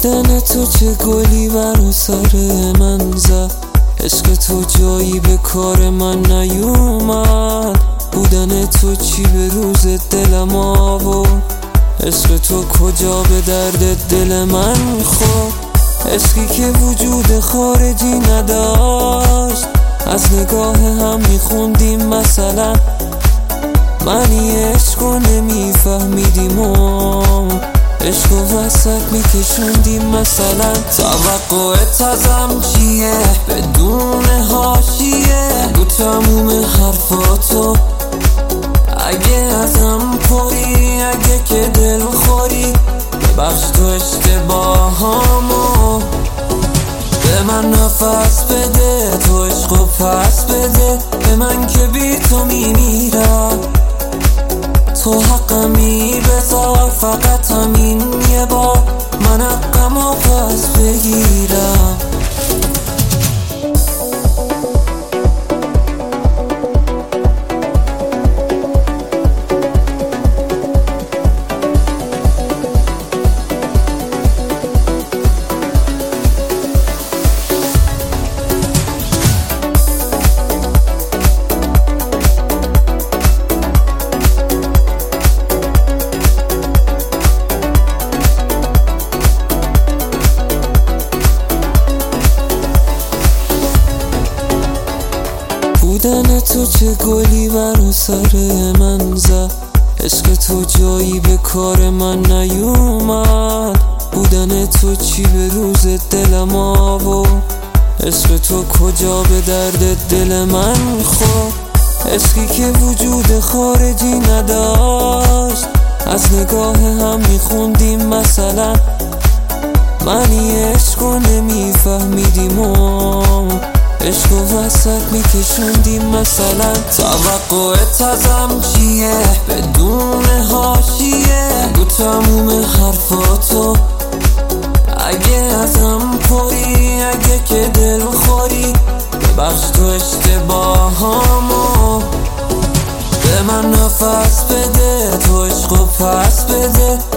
بودن تو چه گلی برا سر من زد، عشق تو جایی به کار من نیومد. بودن تو چی به روز دلم آورد، عشق تو کجا به درد دل من خورد. عشقی که وجود خارجی نداشت، از نگاه هم میخوندیم مثلا. معنی عشقو نمیفهمیدیم و عشقو وسط میکشوندیم مثلا. توقعت ازم چیه بدون حاشیه؟ بگو تموم حرفاتو اگه ازم پری، اگه که دل خوری ببخش تو اشتباهامو. به من نفس بده، تو عشقو پس بده به من که بی تو میمیرم. تو حقمی بذار فقط همین یه بار، من حقمو پس بگیرم. بودن تو چه گلی برا سر من زد، عشق تو جایی به کار من نیومد. بودن تو چی به روز دلم آورد، عشق تو کجا به درد دل من خورد. عشقی که وجود خارجی نداشت، از نگاه هم میخوندیم مثلا. معنی عشقو نمیفهمیدیم و عشقو وسط میکشوندیم مثلا. توقعت ازم چیه بدون حاشیه؟ بگو تموم حرفاتو اگه ازم پری، اگه که دل خوری ببخش تو اشتباهامو. به من نفس بده، تو عشقو پس بده